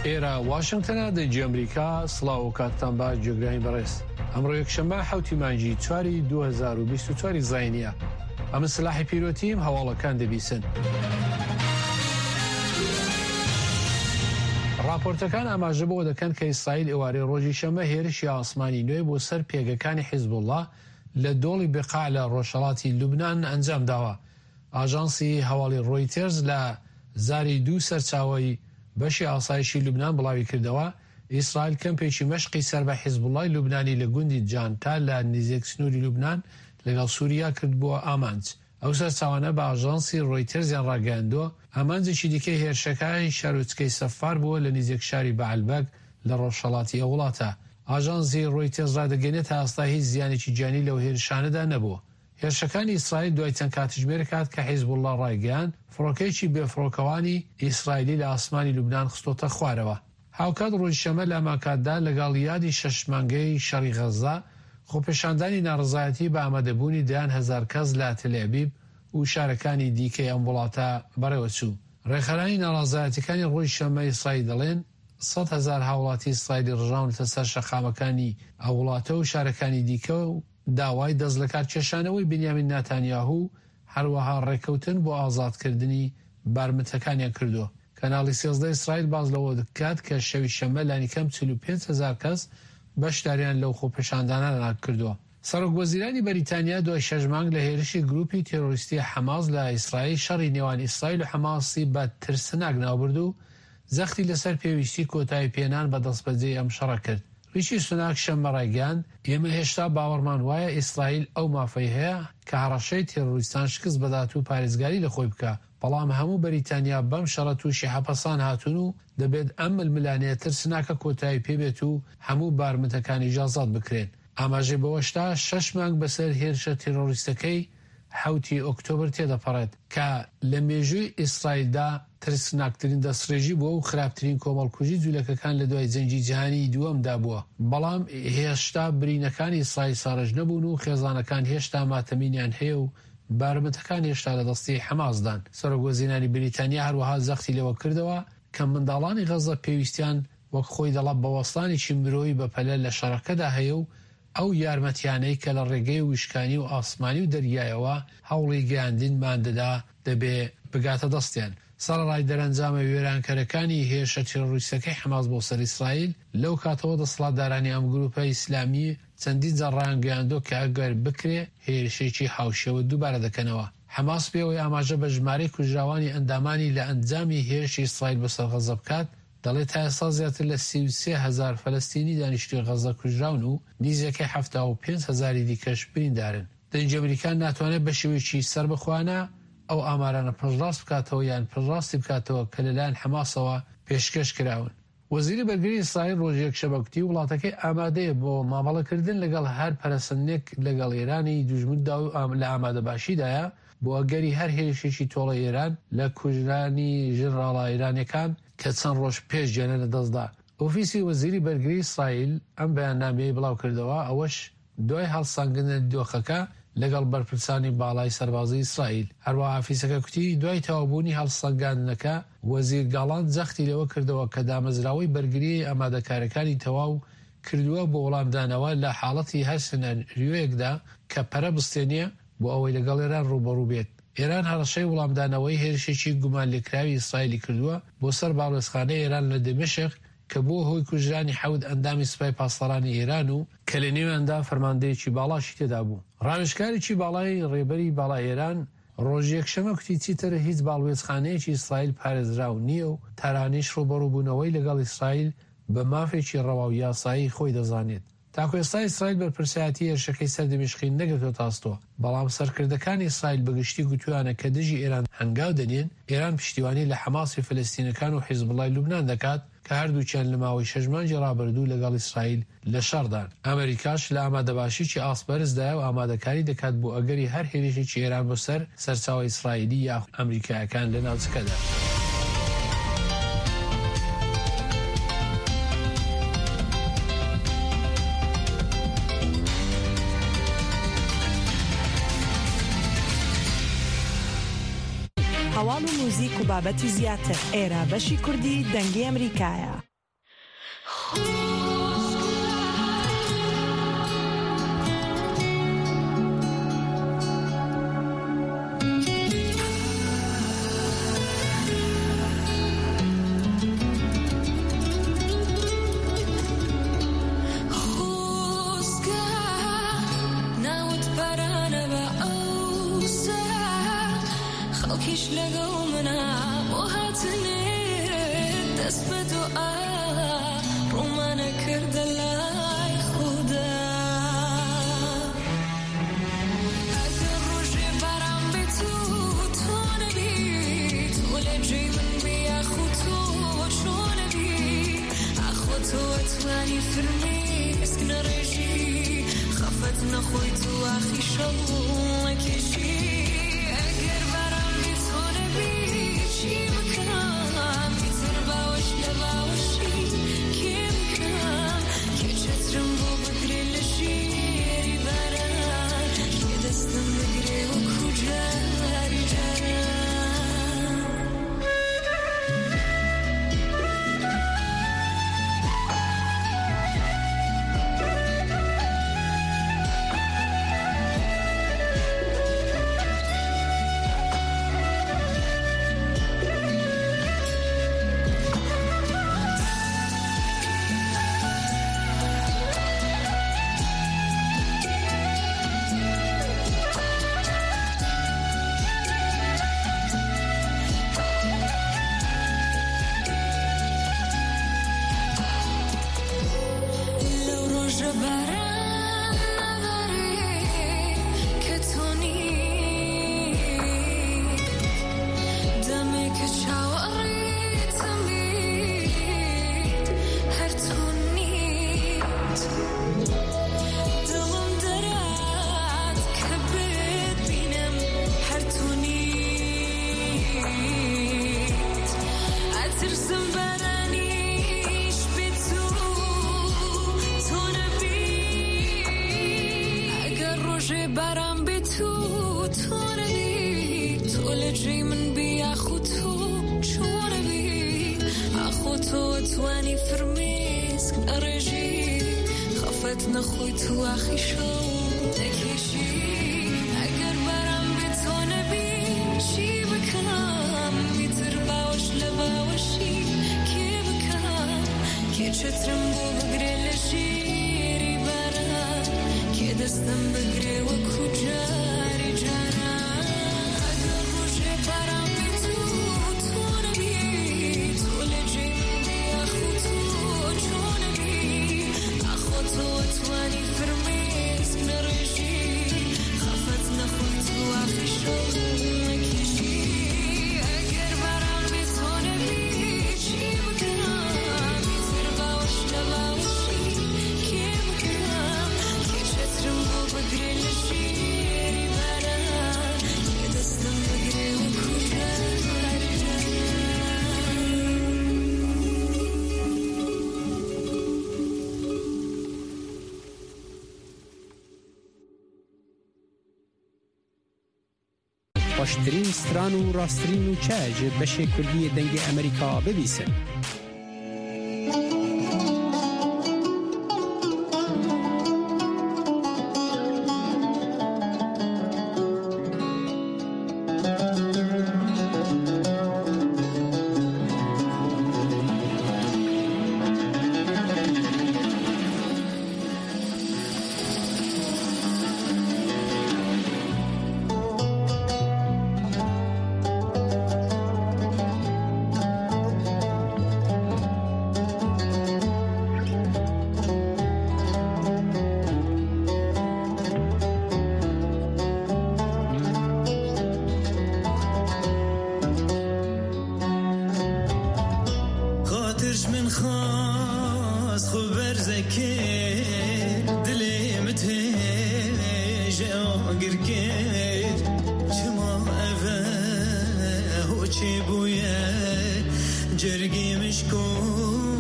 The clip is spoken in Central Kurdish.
ئێرە واشنگتنە دەیجی ئەمریکا سڵاو و کاتتان باش گوێگرانی بەڕێز. ئەمڕۆ یەکشەممە 7 مانگی 2024 زاینیە. ئەمە سلاحی پیرۆتیم هەواڵەکان دەبیسن. راپۆرتەکان ئاماژە بۆ دەکەن کە ئیسرائیل ئێوارەی ڕۆژی شەمە هێرشی ئاسمانی نوێ بۆ سەر پێگەکانی حیزبوڵڵا لە دۆڵی بقاع لە ڕۆژهەڵاتی لوبنان ئەنجام داوە. ئاژانسی هەواڵی ڕۆیترز لە زاری دوو سەرچاوەی بەشی ئاسایشی لوبنان بڵاوی کردەوە ئیسرائیل کەمپێکی مەشقی سەر بە حیزبوڵڵای لوبنانی لە گوندی جانتا لە نزیک سنووری لوبنان لەگەڵ سووریا کرد بووە ئامانج. ئەو سەرچاوانە بە ئاژانسی ڕۆیترزیان ڕاگەیاندووە ئامانجێکی دیکەی هێرشەکانی شارۆچکەی سەفار بووە لە نزیک شاری بەعەلبەک لە ڕۆژهەڵاتی ئەو وڵاتە. ئاژانسی ڕۆیترز ڕادەگەێنێت تا ئێستا هیچ زیانێکی گیانی لەو هێرشانەدا نەبووە. هێرشەکانی ئیسرائیل دوای چەند کاتژمێر کات کە حیزبوڵڵا ڕایگەیاند فڕۆکەیەکی بێفڕۆکەوانی ئیسرائیلی لە ئاسمانی لوبنان خستۆتە خوارەوە. هاوکات ڕۆژشەمە لە ئاماکاتدا لەگەڵ یادی 6 مانگەی شەڕی غەزا خۆپێشاندانی ناڕزایەتی بە ئامادەبوونی دەیان هەزار کەس لە تەلەڤیڤ و شارەکانی دیکەی ئەم وڵاتە بەڕێوە چوو. ڕێکخراوی ناڕزایەتیەکانی ڕۆژی شەمە ئیسرائیل دەڵێن 100,000 هاوڵاتی ئیسرائیلی ڕژاونەتە سەر شەقامەکانی ئەو وڵاتە و شارەکانی دیکە و داوای دەست لە کار کێشانەوەی بنیامین ناتانیاهو هەروەها ڕێکەوتن بۆ ئازادکردنی بارمتەکانیان کردووە. کەناڵی 13 ئیسرائیل باز لەوە دەکات کە شەوی شەمە لانیکەم 45,000 کەس بەشداریان لەو خۆپێشاندانانە کردووە. سەرۆکوەزیرانی بەریتانیا دوای 6 مانگ لە هێرشی گروپی تێرۆریستی حەماس لە ئیسرائیل شەڕی نێوان ئیسرائیل و حەماسی بە ترسناک ناوبرد و زەختی لەسەر پێویستی کۆتایی پێنان بە دەستبەجێ ئەم شەڕە کرد. ریشی سوناک شەمە ڕایگەیاند ئێمە هێشتا باوەڕمان وایە ئیسرائیل ئەو مافەی هەیە کە هەڕەشەی تێرۆریستان شکست بەدات و پارێزگاری لە خۆی بکە، بەڵام هەموو بەریتانیا بەم شەڕە تووشی حەپەسان هاتوون و دەبێت ئەم ململانەیە ترسناکە کۆتایی پێبێت و هەموو بارمتەکانی ئیجازات بکرێن. ئاماژەی بەوەشتا 6 مانگ بەسەر هێرشە تێرۆریستەکەی 7 ئۆکتۆبر تێدەپەڕێت کە لە مێژووی ئیسرائیلدا ترسناکترین دەستڕێژی بووە و خراپترین کۆمەڵکوژی جوولەکەکان لە دوای جەنگی جیهانی دووەمدا بووە. بەڵام هێشتا برینەکانی ئیسرائیل ساڕژ نەبوون و خێزانەکان هێشتا ماتەمینیان هەیە و بارمتەکان هێشتا لە دەستی حەماسدان. سەرۆکوەزیرانی بریتانیا هەروەها زەختی لەوە کردەوە کە منداڵانی غەزە پێویستیان وەک خۆی دەڵا بەوەستانی مرۆیی بەپەلە لە شەڕەکەدا هەیە و ئەو یارمەتیانەی کە لە ڕێگەی وشکانی و ئاسمانی و دەریایەوە هەوڵی گەیاندنمان دەدا دەبێ بگاتە دەستیان. سەرڕای دەرەنجامە وێرانکەرەکانی هێرشە تێرۆریستەکەی حەماس بۆ سەر ئیسرائیل لەو کاتەوە دەسەڵاتدارانی ئەم گروپە ئیسلامی چەندین جار ڕایانگەیاندووە کە ئەگەر بکرێ هێرشێکی هاوشێوە دووبارە دەکەنەوە. حەماس پێوەی ئاماژە بە ژمارەی کوژراوانی ئەندامانی لە ئەنجامی هێرشی ئیسرائیل بەسەر غەزە بکات دەڵێت تا ئێستا زیاتر لە 33,000 فەلەستینی دانیشتووی غەزە کوژراون و نزیکەی 75,000 دیکەش بریندارن. دەنگی ئەمریکان ناتوانێت بە شێوەیەکی سەر بخوانە ئەو ئامارانە پڕڕاست بکاتەوە یان پڕڕاستی بکاتەوە کە لەلایەن حەماسەوە پێشکەش کراون. وەزیری بەرگری ئیسرائیل ڕۆژی یەکشەمە گوتی وڵاتەکەی ئامادەیە بۆ مامەڵەکردن لەگەڵ هەر پەرەسەندێک لەگەڵ ئێرانی دوژمندا و لە ئامادەباشیدایە بۆ ئەگەری هەر هێرشێکی تۆڵە ئێران لە کوژرانی ژنراڵە ئێرانەکان کە چەند ڕۆژ پێش گێنە لە دەستدا. ئۆفیسی وەزیری بەرگری ئیسرائیل ئەم بەیاننامەیە بڵاو کردەوە ئەوەش دوای هەڵسانگنە دۆخەکە لەگەڵ بەرپرسانی باڵای سەربازی ئیسرائیل. هەروەها ئافیسەکە کوتی دوای تەوابوونی هەڵسەنگاندنەکە وەزیر گاڵاند زەختی لەوە کردەوە کە دامەزراوەی بەرگری ئامادەکارەکانی تەواو کردووە بۆ وەڵامدانەوە لە حاڵەتی هەر سنەریۆیەکدا کە پەرە بستێنیە بۆ ئەوەی لەگەڵ ئێران ڕوبەڕوو بێت. ئێران هەڕەشەی وەڵامدانەوەی هێرشێکی گومان لێکراوی ئیسرائیلی کردووە بۆ سەر باڵێزخانەی ئێران لە دەمەشق کە بۆ هۆی کوژرانی 7 ئەندامی سوپای پاسدارانی ئێران و کە لە نێواندا فەرماندەیەکی باڵاشی تێدا بوو. ڕاوێژکاریی باڵای ڕێبەری باڵای ئێران ڕۆژی یەکشەمە کوتی چیتر هیچ باڵوێزخانەیەکی ئیسرائیل پارێزراو نییە و تارانیش ڕوبەڕووبوونەوەی لەگەڵ ئیسرائیل بە مافێکی ڕەوا و یاسایی خۆی دەزانێت. تاکو ئێستا ئیسرائیل بەرپرسایەتی هێرشەکەی سەر دەمشقی نەگرتووە تاستۆ، بەڵام سەرکردەکانی ئیسرائیل بەگشتی گوتویانە کە دژی ئێران هەنگاو دەنێن ئێران پشتیوانی لە حەماسی فەلەستینەکان و حیزبوڵڵای لوبنان دەکات کە هەردووچیان لە ماوەی 6 مانگی ڕابردوو لەگەڵ ئیسرائیل لە شەڕدان. ئەمریکاش لە ئامادەباشیی ئاسپەرزدایە و ئامادەکاری دەکات بۆ ئەگەری هەر هێرشێکی ئێران بۆ سەر سەرچاوە ئیسرائیلی یا ئەمریکایەکان لە ناوچەکەدا. هەواڵ و موزیک و بابەتی زیاتر ئێرە بەشی کوردی دەنگی ئەمریکایە. باشترین ستران و راسترین و چاج بشه کلی دنگ امریکا ببیسن. جرگی مشکو